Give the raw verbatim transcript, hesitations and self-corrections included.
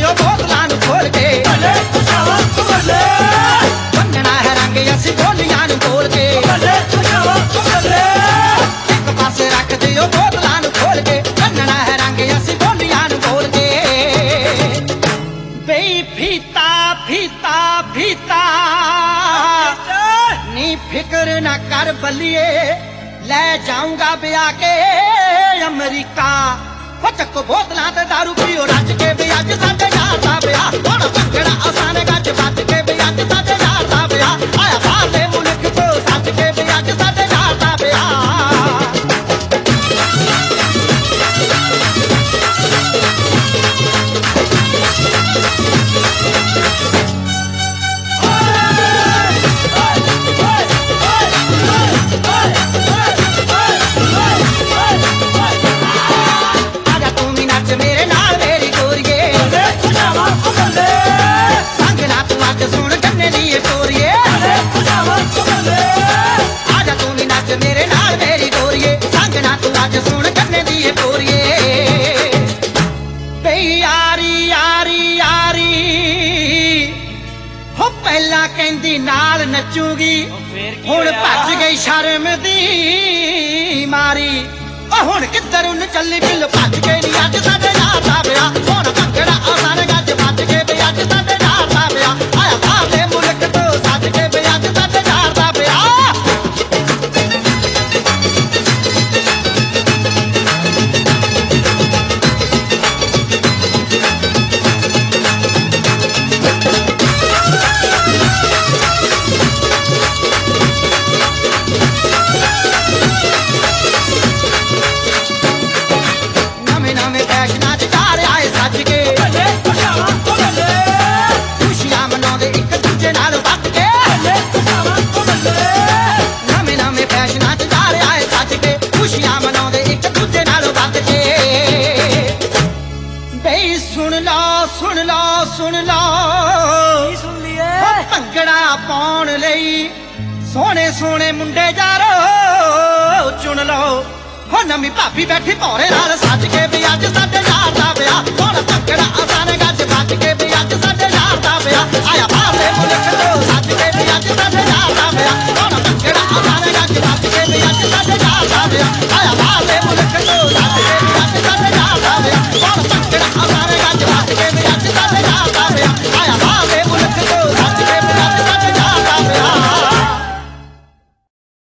दिओ बोतलां नूं खोल के भले खुशावा भले बन्नना है रंग असीं बोलियां नूं बोल के भले खुशावा भले एक पासे रख दिओ बोतलां नूं खोल के बन्नना है रंग असीं बोलियां नूं बोल के बई फीता फीता फीता नी फिक्र न कर बलिए ले जाऊंगा ब्याह के अमरीका हो चक्को बोतलां ते दारू पीओ रज के भी अज साडे यार दा ब्याह हुण भंगड़ा आसान गज बज के भी अज साडे यार दा ब्याह आया बाहरले मुल्क तो सज के भी अज साडे यार दा ब्याह पहला कहंदी नाल नचूगी हुण भज गई शर्म दी मारी हुण किधर उन चली बिल भज के नी अज साडे यार दा ब्याह हुण भंगड़ा आसान गज बज के भी अज साडे यार दा ब्याह आया बाहरले मुल्क तो सज के भी अज साडे यार दा ब्याह सुन लो सुन लो सुन लिए भंगड़ा पाउण लई सोहणे सोहणे मुंडे यारो चुन लो हो नवीं भाभी बैठी भौरे नाल सज के भी अज साडे यार दा ब्याह हुण भंगड़ा